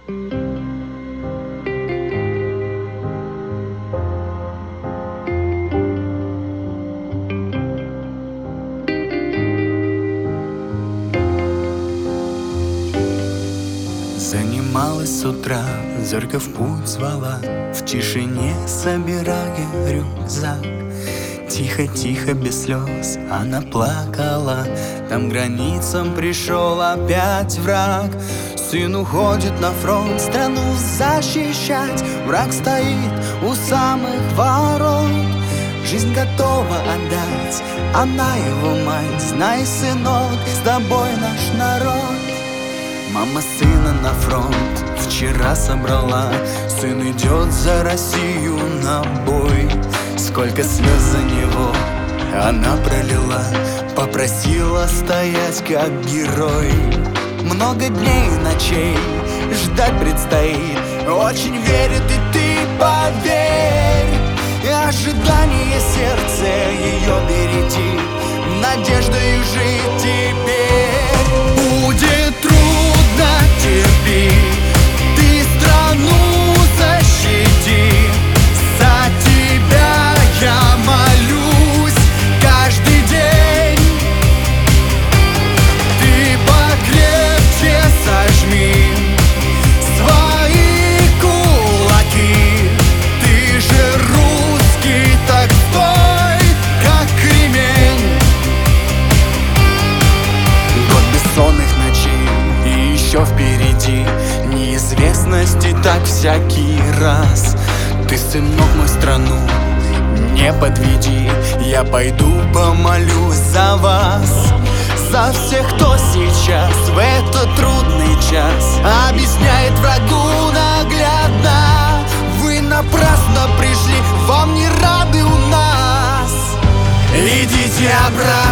Занималась с утра, зорька в путь звала, в тишине собирая рюкзак. Тихо-тихо, без слез, она плакала. Там границам пришел опять враг. Сын уходит на фронт, страну защищать. Враг стоит у самых ворот. Жизнь готова отдать, она его мать. Знай, сынок, с тобой наш народ. Мама сына на фронт вчера собрала. Сын идет за Россию на бой. Сколько слез за него она пролила, попросила стоять как герой. Много дней и ночей ждать предстоит. Очень верит, и ты поверь. Ожидание сердце ее береги, надеждою жить теперь. Будет трудно, терпи, ты страну защити. За тебя я молюсь каждый день. Ты покрепче сожми свои кулаки. Ты же русский, так стой, как кремень. Год бессонных ночей и еще впереди неизвестности, так всякий раз. Ты, сынок, мой, страну не подведи. Я пойду помолюсь за вас, за всех, кто сейчас в этот трудный час объясняет врагу наглядно: вы напрасно пришли, вам не рады у нас. Идите обратно.